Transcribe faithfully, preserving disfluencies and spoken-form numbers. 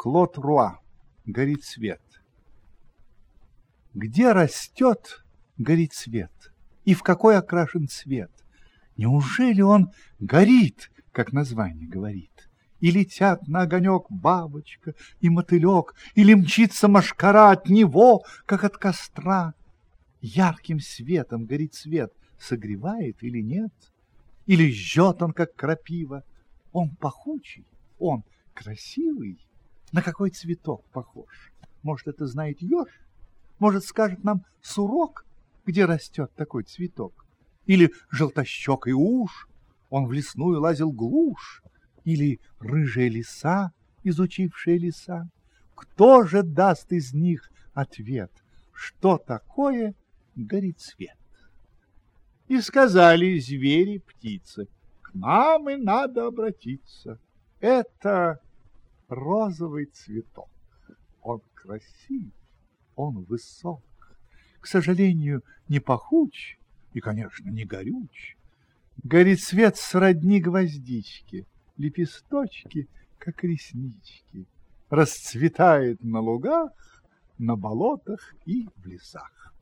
Клод Руа. Горит свет. Где растет, горит свет, и в какой окрашен цвет? Неужели он горит, как название говорит? И летят на огонек бабочка и мотылек, или мчится мошкара от него, как от костра? Ярким светом горит свет, согревает или нет? Или жжет он, как крапива? Он пахучий, он красивый. На какой цветок похож? Может, это знает еж? Может, скажет нам сурок, где растет такой цветок? Или желтощекой уж, он в лесную лазил глушь? Или рыжая лиса, изучившая леса? Кто же даст из них ответ, что такое горит свет? И сказали звери, птицы: к нам и надо обратиться. Это розовый цветок. Он красив, он высок, к сожалению, не пахуч и, конечно, не горюч. Горит свет сродни гвоздички, лепесточки, как реснички, расцветает на лугах, на болотах и в лесах.